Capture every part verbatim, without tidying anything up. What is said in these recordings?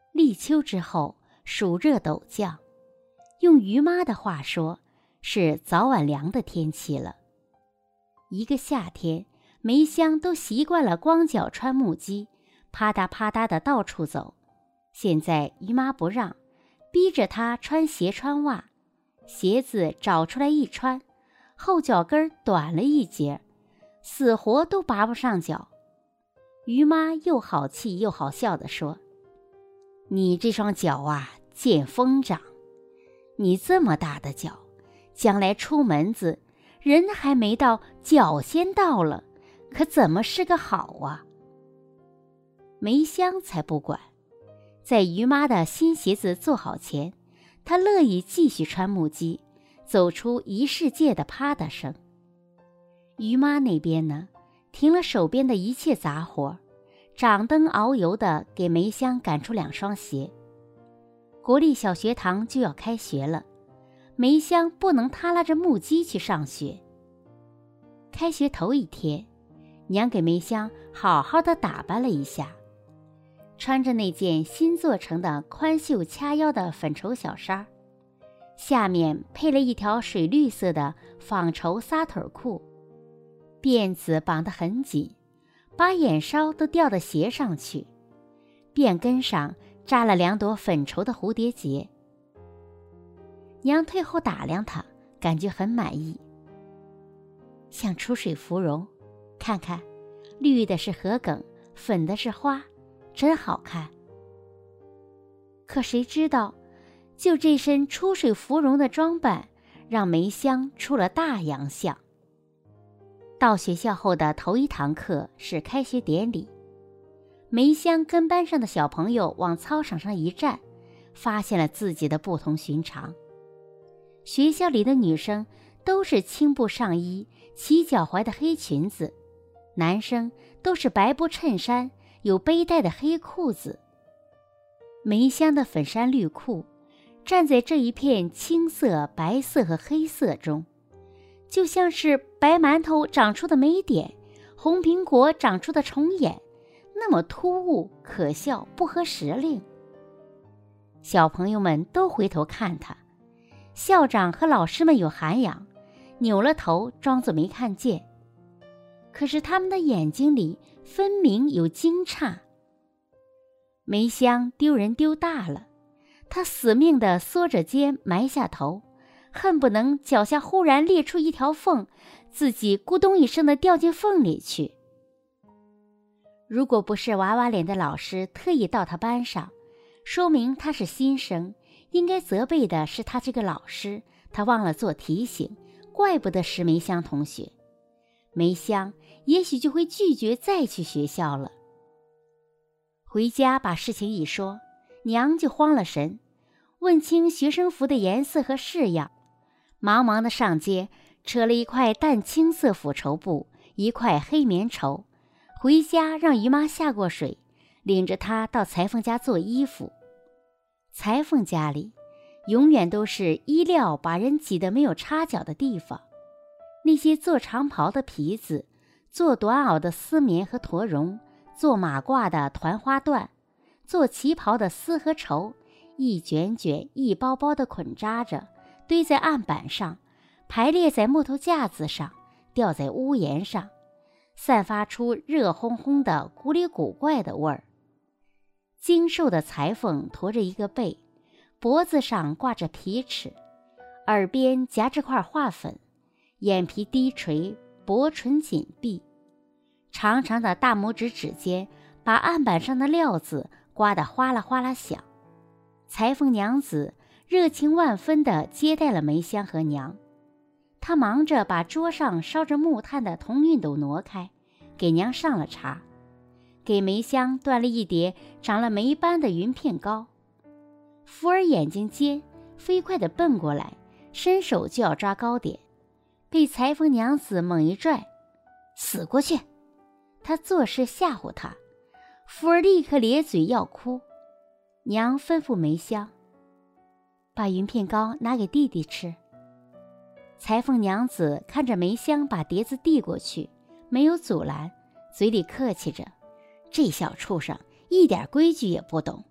立秋之后，暑热陡降，用于妈的话说，是早晚凉的天气了。一个夏天，梅香都习惯了光脚穿木屐，啪嗒啪嗒的到处走。现在于妈不让，逼着她穿鞋穿袜，鞋子找出来一穿，后脚跟短了一截，死活都拔不上脚。于妈又好气又好笑地说：“你这双脚啊，见风长。你这么大的脚，将来出门子，人还没到，脚先到了，可怎么是个好啊？”梅香才不管，在于妈的新鞋子做好前，她乐意继续穿木屐，走出一世界的啪嗒声。于妈那边呢，停了手边的一切杂活，掌灯熬油的给梅香赶出两双鞋。国立小学堂就要开学了，梅香不能耷拉着木屐去上学。开学头一天，娘给梅香好好的打扮了一下，穿着那件新做成的宽袖掐腰的粉绸小衫，下面配了一条水绿色的纺绸撒腿裤，辫子绑得很紧，把眼梢都吊到鞋上去，辫根上扎了两朵粉绸的蝴蝶结。娘退后打量她，感觉很满意，像出水芙蓉，看看，绿的是桔梗，粉的是花，真好看。可谁知道，就这身出水芙蓉的装扮，让梅香出了大洋相。到学校后的头一堂课是开学典礼，梅香跟班上的小朋友往操场上一站，发现了自己的不同寻常。学校里的女生都是青布上衣，齐脚踝的黑裙子，男生都是白布衬衫，有背带的黑裤子。梅香的粉衫绿裤站在这一片青色、白色和黑色中，就像是白馒头长出的霉点，红苹果长出的虫眼，那么突兀、可笑、不合时令。小朋友们都回头看他，校长和老师们有涵养，扭了头装作没看见，可是他们的眼睛里分明有惊诧。梅香丢人丢大了，她死命地缩着肩埋下头，恨不能脚下忽然裂出一条缝，自己咕咚一声地掉进缝里去。如果不是娃娃脸的老师特意到他班上，说明他是新生，应该责备的是他这个老师，他忘了做提醒，怪不得是梅香同学。梅香也许就会拒绝再去学校了。回家把事情一说，娘就慌了神，问清学生服的颜色和式样，忙忙的上街扯了一块淡青色腐绸布，一块黑棉绸，回家让姨妈下过水，领着她到裁缝家做衣服。裁缝家里永远都是衣料把人挤得没有插脚的地方，那些做长袍的皮子，做短袄的丝棉和驼绒，做马褂的团花缎，做旗袍的丝和绸，一卷卷一包包的捆扎着，堆在案板上，排列在木头架子上，吊在屋檐上，散发出热烘烘的古里古怪的味儿。精瘦的裁缝驼着一个背，脖子上挂着皮尺，耳边夹着块画粉，眼皮低垂，薄唇紧闭，长长的大拇指指尖把案板上的料子刮得哗啦哗啦响。裁缝娘子热情万分地接待了梅香和娘，她忙着把桌上烧着木炭的铜熨斗挪开，给娘上了茶，给梅香端了一碟长了霉斑的云片糕。福儿眼睛尖，飞快地奔过来，伸手就要抓糕点，被裁缝娘子猛一拽，死过去！她作势吓唬他，福儿立刻咧嘴要哭。娘吩咐梅香，把云片糕拿给弟弟吃。裁缝娘子看着梅香把碟子递过去，没有阻拦，嘴里客气着，这小畜生一点规矩也不懂，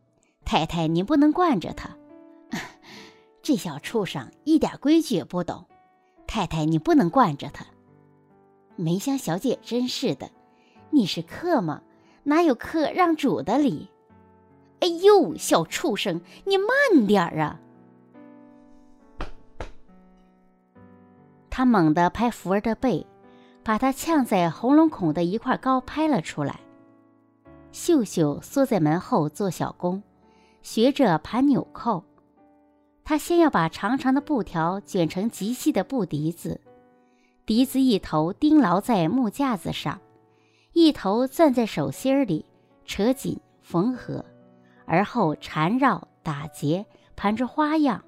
太太，你不能惯着他。这小畜生一点规矩也不懂。太太，你不能惯着他。梅香小姐真是的，你是客吗？哪有客让主的理？哎呦，小畜生，你慢点儿啊！他猛地拍福儿的背，把他呛在喉咙孔的一块膏拍了出来。秀秀缩在门后做小工，学着盘纽扣。他先要把长长的布条卷成极细的布笛子，笛子一头钉牢在木架子上，一头攥在手心里，扯紧缝合，而后缠绕打结，盘着花样。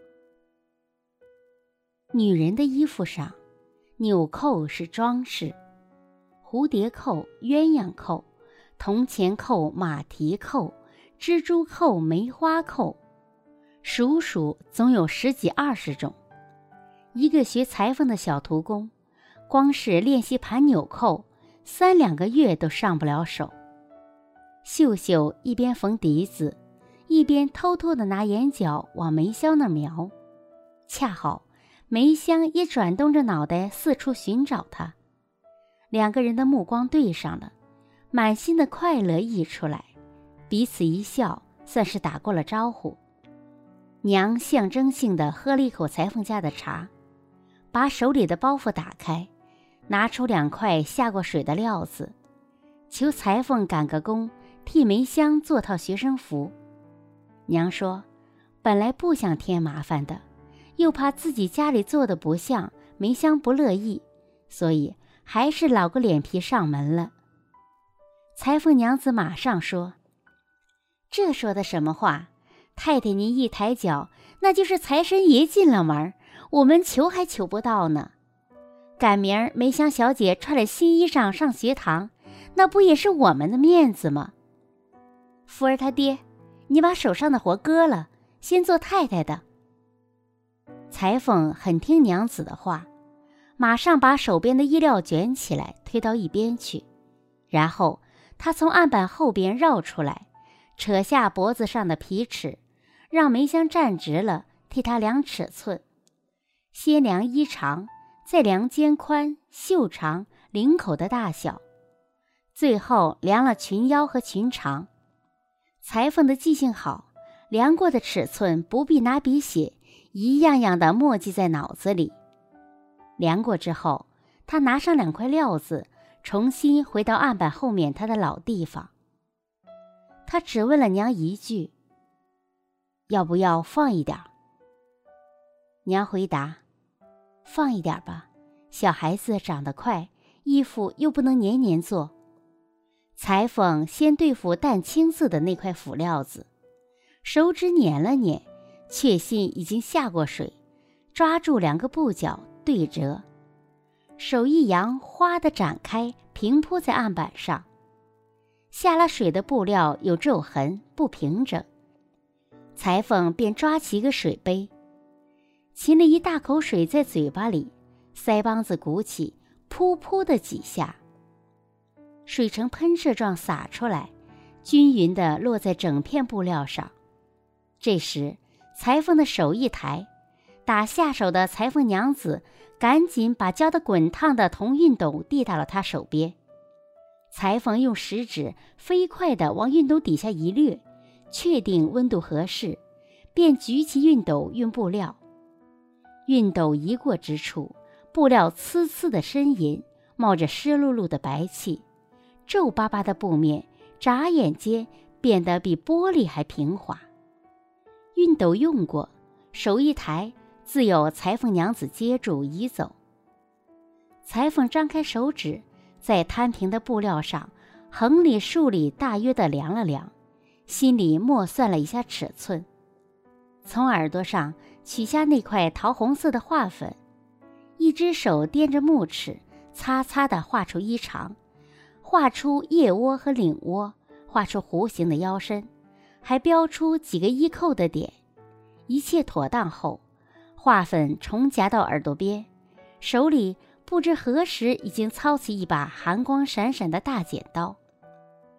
女人的衣服上，纽扣是装饰，蝴蝶扣、鸳鸯扣、铜钱扣、马蹄扣、蜘蛛扣、梅花扣，数数总有十几二十种。一个学裁缝的小徒工，光是练习盘纽扣，三两个月都上不了手。秀秀一边缝笛子，一边偷偷地拿眼角往梅香那儿瞄，恰好梅香也转动着脑袋四处寻找他。两个人的目光对上了，满心的快乐溢出来，彼此一笑，算是打过了招呼。娘象征性地喝了一口裁缝家的茶，把手里的包袱打开，拿出两块下过水的料子，求裁缝赶个工，替梅香做套学生服。娘说，本来不想添麻烦的，又怕自己家里做的不像，梅香不乐意，所以还是老个脸皮上门了。裁缝娘子马上说，这说的什么话？太太您一抬脚，那就是财神爷进了门，我们求还求不到呢。赶明儿梅香小姐穿了新衣裳上学堂，那不也是我们的面子吗？福儿他爹，你把手上的活割了，先做太太的。裁缝很听娘子的话，马上把手边的衣料卷起来推到一边去，然后他从案板后边绕出来，扯下脖子上的皮尺，让梅香站直了，替他量尺寸，先量衣长，再量肩宽、袖长、领口的大小，最后量了裙腰和裙长。裁缝的记性好，量过的尺寸不必拿笔写，一样样的默记在脑子里。量过之后，他拿上两块料子，重新回到案板后面他的老地方。他只问了娘一句，要不要放一点？娘回答，放一点吧，小孩子长得快，衣服又不能年年做。裁缝先对付淡青色的那块辅料子，手指捻了捻，确信已经下过水，抓住两个布角对折，手一扬，哗地展开，平铺在案板上。下了水的布料有皱痕，不平整，裁缝便抓起一个水杯，噙了一大口水在嘴巴里，腮帮子鼓起，噗噗的几下，水呈喷射状洒出来，均匀地落在整片布料上。这时裁缝的手一抬，打下手的裁缝娘子赶紧把浇得滚烫的铜熨斗递到了他手边。裁缝用食指飞快地往熨斗底下一掠，确定温度合适，便举起熨斗熨布料。熨斗一过之处，布料呲呲的呻吟，冒着湿漉漉的白气，皱巴巴的布面眨眼间变得比玻璃还平滑。熨斗用过，手一抬，自有裁缝娘子接住移走。裁缝张开手指，在摊平的布料上横里竖里大约的量了量，心里默算了一下尺寸，从耳朵上取下那块桃红色的画粉，一只手掂着木尺，擦擦地画出衣长，画出腋窝和领窝，画出弧形的腰身，还标出几个衣扣的点。一切妥当后，画粉重夹到耳朵边，手里不知何时已经操起一把寒光闪闪的大剪刀。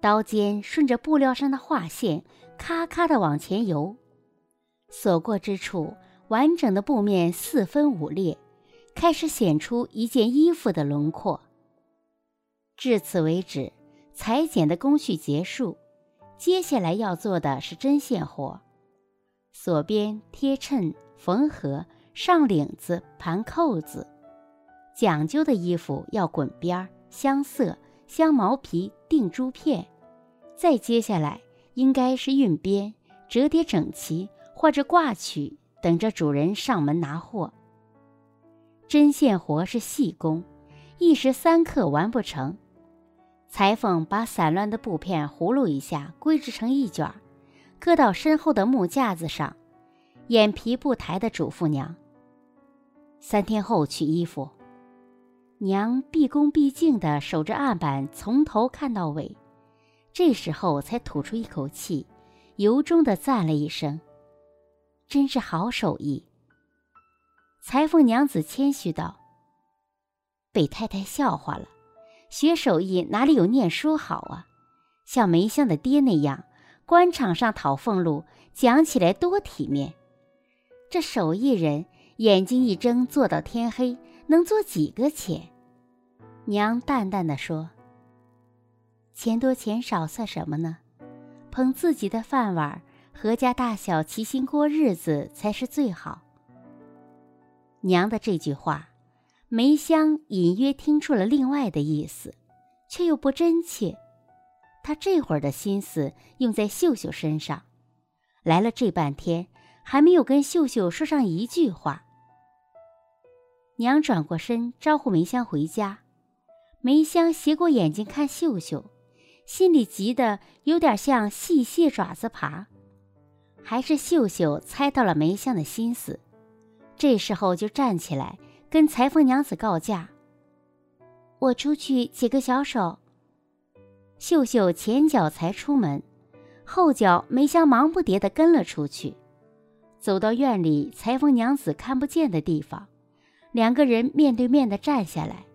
刀尖顺着布料上的画线咔咔地往前游，所过之处，完整的布面四分五裂，开始显出一件衣服的轮廓。至此为止，裁剪的工序结束，接下来要做的是针线活，锁边、贴衬、缝合、上领子、盘扣子。讲究的衣服要滚边、镶色、镶毛皮、钉珠片，再接下来应该是熨边、折叠整齐或者挂取，等着主人上门拿货。针线活是细工，一时三刻完不成。裁缝把散乱的布片葫芦一下归置成一卷，搁到身后的木架子上，眼皮不抬地嘱咐娘：三天后取衣服。娘毕恭毕敬地守着案板，从头看到尾，这时候才吐出一口气，由衷地赞了一声：真是好手艺。裁缝娘子谦虚道：被太太笑话了，学手艺哪里有念书好啊，像梅香的爹那样，官场上讨俸禄，讲起来多体面。这手艺人眼睛一睁做到天黑，能做几个钱？娘淡淡地说：钱多钱少算什么呢？捧自己的饭碗，阖家大小齐心过日子才是最好。娘的这句话，梅香隐约听出了另外的意思，却又不真切。她这会儿的心思用在秀秀身上，来了这半天，还没有跟秀秀说上一句话。娘转过身招呼梅香回家，梅香斜过眼睛看秀秀，心里急得有点像细蟹爪子爬。还是秀秀猜到了梅香的心思，这时候就站起来跟裁缝娘子告假：我出去解个小手。秀秀前脚才出门，后脚梅香忙不迭地跟了出去。走到院里裁缝娘子看不见的地方，两个人面对面地站下来。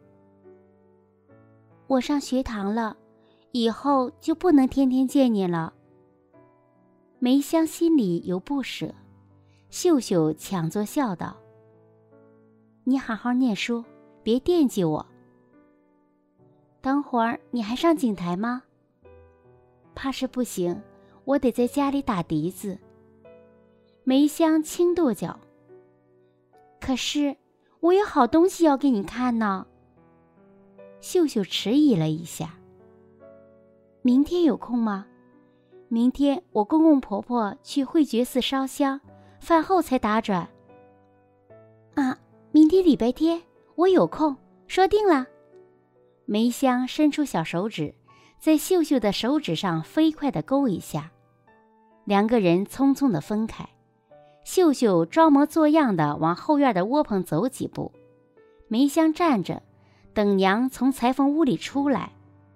我上学堂了，以后就不能天天见你了。梅香心里有不舍，秀秀抢作笑道：你好好念书，别惦记我。等会儿你还上井台吗？怕是不行，我得在家里打笛子。梅香轻跺脚：可是我有好东西要给你看呢。秀秀迟疑了一下：明天有空吗？明天我公公婆婆去慧觉寺烧香，饭后才打转。啊，明天礼拜天，我有空，说定了。梅香伸出小手指，在秀秀的手指上飞快地勾一下，两个人匆匆地分开。秀秀装模作样地往后院的窝棚走几步，梅香站着等娘从裁缝屋里出来。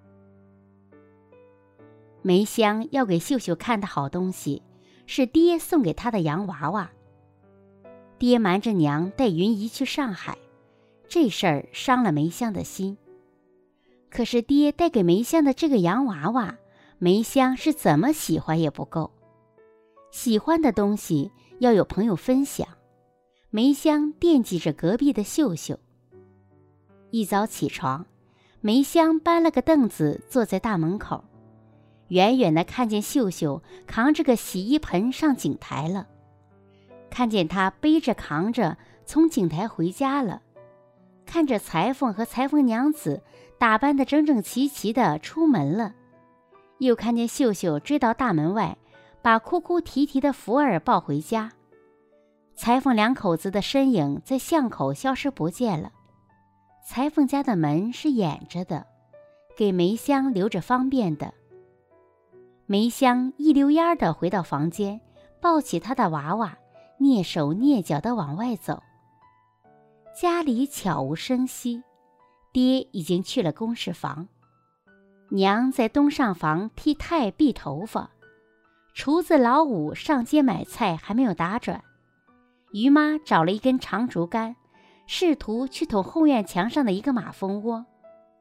梅香要给秀秀看的好东西是爹送给她的洋娃娃。爹瞒着娘带云姨去上海，这事儿伤了梅香的心。可是爹带给梅香的这个洋娃娃，梅香是怎么喜欢也不够。喜欢的东西要有朋友分享，梅香惦记着隔壁的秀秀。一早起床，梅香搬了个凳子坐在大门口，远远地看见秀秀扛着个洗衣盆上井台了，看见她背着扛着从井台回家了，看着裁缝和裁缝娘子打扮得整整齐齐地出门了，又看见秀秀追到大门外，把哭哭啼啼的福儿抱回家。裁缝两口子的身影在巷口消失不见了。裁缝家的门是掩着的，给梅香留着方便的。梅香一溜烟地回到房间，抱起她的娃娃，蹑手蹑脚地往外走。家里悄无声息，爹已经去了公事房，娘在东上房替太篦头发，厨子老五上街买菜还没有打转，于妈找了一根长竹竿，试图去捅后院墙上的一个马蜂窝。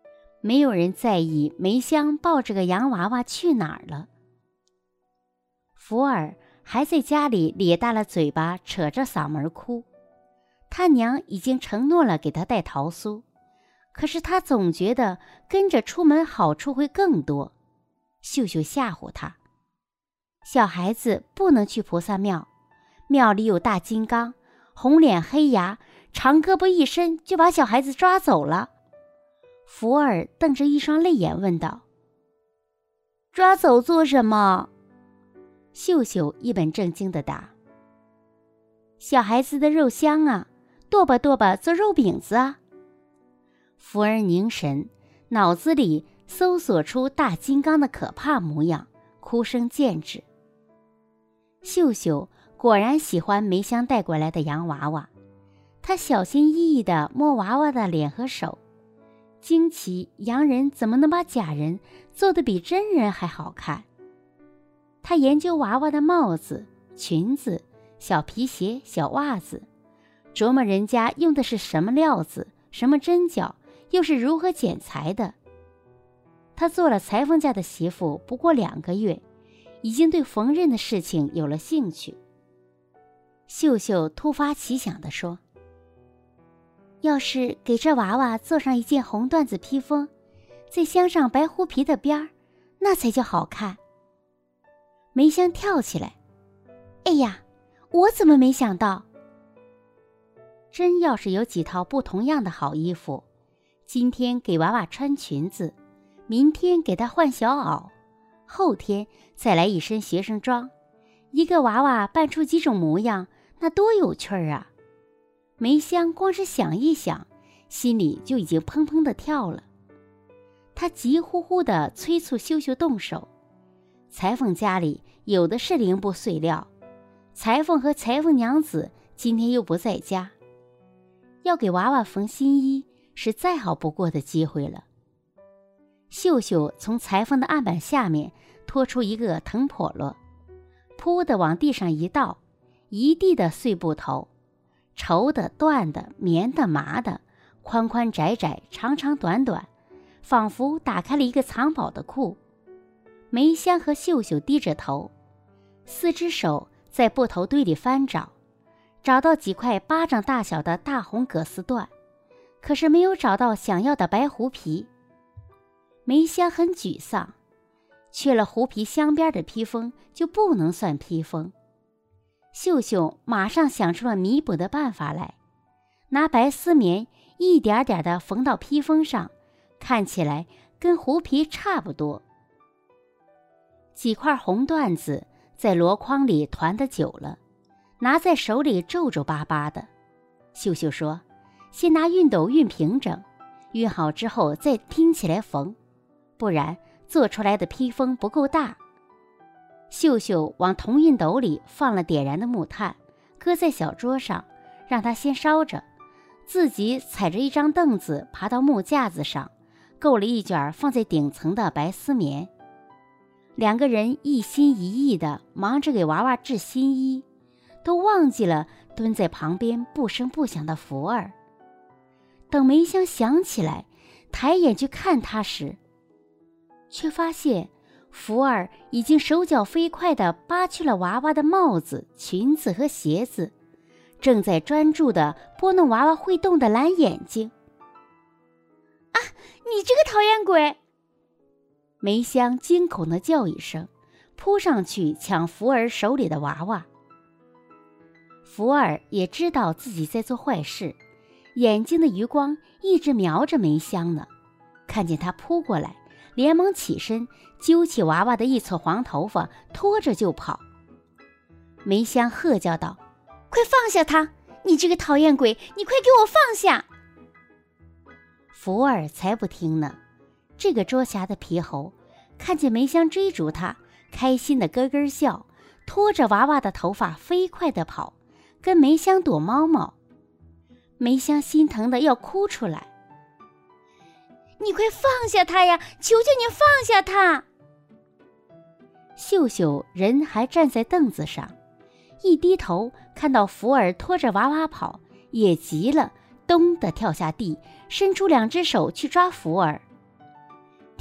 没有人在意梅香抱着个洋娃娃去哪儿了。福尔还在家里咧大了嘴巴，扯着嗓门哭。他娘已经承诺了给他带桃酥，可是他总觉得跟着出门好处会更多。秀秀吓唬他，小孩子不能去菩萨庙，庙里有大金刚，红脸黑牙，长胳膊一伸就把小孩子抓走了。福尔瞪着一双泪眼问道：抓走做什么？秀秀一本正经地答：小孩子的肉香啊，剁吧剁吧做肉饼子啊。福尔凝神，脑子里搜索出大金刚的可怕模样，哭声渐止。秀秀果然喜欢梅香带过来的洋娃娃，她小心翼翼地摸娃娃的脸和手，惊奇洋人怎么能把假人做得比真人还好看。她研究娃娃的帽子、裙子、小皮鞋、小袜子，琢磨人家用的是什么料子，什么针脚，又是如何剪裁的。她做了裁缝家的媳妇不过两个月，已经对缝纫的事情有了兴趣。秀秀突发奇想地说：要是给这娃娃做上一件红缎子披风，再镶上白狐皮的边儿，那才叫好看。梅香跳起来：哎呀，我怎么没想到？真要是有几套不同样的好衣服，今天给娃娃穿裙子，明天给她换小袄，后天再来一身学生装，一个娃娃扮出几种模样，那多有趣儿啊！梅香光是想一想，心里就已经砰砰地跳了。她急呼呼地催促秀秀动手。裁缝家里有的是零布碎料，裁缝和裁缝娘子今天又不在家，要给娃娃缝新衣是再好不过的机会了。秀秀从裁缝的案板下面拖出一个藤笸箩，扑地往地上一倒，一地的碎布头，绸的、缎的、棉的、麻的，宽宽窄窄，长长短短，仿佛打开了一个藏宝的库。梅香和秀秀低着头，四只手在布头堆里翻找，找到几块巴掌大小的大红葛丝缎，可是没有找到想要的白狐皮。梅香很沮丧，缺了狐皮镶边的披风就不能算披风。秀秀马上想出了弥补的办法来，拿白丝棉一点点地缝到披风上，看起来跟狐皮差不多。几块红缎子在箩筐里团得久了，拿在手里皱皱巴巴的。秀秀说：先拿熨斗熨平整，熨好之后再拼起来缝，不然做出来的披风不够大。秀秀往铜熨斗里放了点燃的木炭，搁在小桌上，让它先烧着，自己踩着一张凳子爬到木架子上，够了一卷放在顶层的白丝棉。两个人一心一意地忙着给娃娃织新衣，都忘记了蹲在旁边不声不响的福儿。等梅香想起来，抬眼去看他时，却发现福儿已经手脚飞快地扒去了娃娃的帽子、裙子和鞋子，正在专注地拨弄娃娃会动的蓝眼睛。啊，你这个讨厌鬼！梅香惊恐地叫一声，扑上去抢福儿手里的娃娃。福儿也知道自己在做坏事，眼睛的余光一直瞄着梅香呢，看见他扑过来，连忙起身揪起娃娃的一撮黄头发，拖着就跑。梅香喝叫道：快放下他，你这个讨厌鬼，你快给我放下！福儿才不听呢，这个捉瞎的皮猴看见梅香追逐他，开心的咯咯笑，拖着娃娃的头发飞快地跑，跟梅香躲猫猫。梅香心疼的要哭出来。你快放下他呀，求求你放下他！秀秀人还站在凳子上，一低头看到福儿拖着娃娃跑，也急了，咚地跳下地，伸出两只手去抓福儿。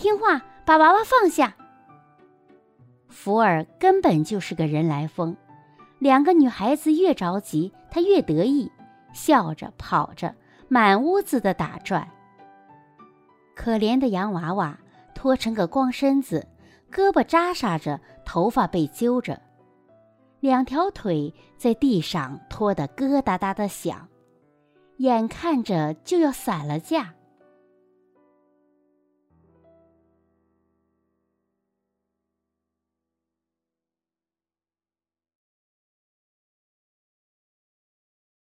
听话，把娃娃放下。福尔根本就是个人来疯，两个女孩子越着急，他越得意，笑着跑着，满屋子的打转。可怜的洋娃娃拖成个光身子，胳膊扎沙着，头发被揪着，两条腿在地上拖得咯哒哒的响，眼看着就要散了架。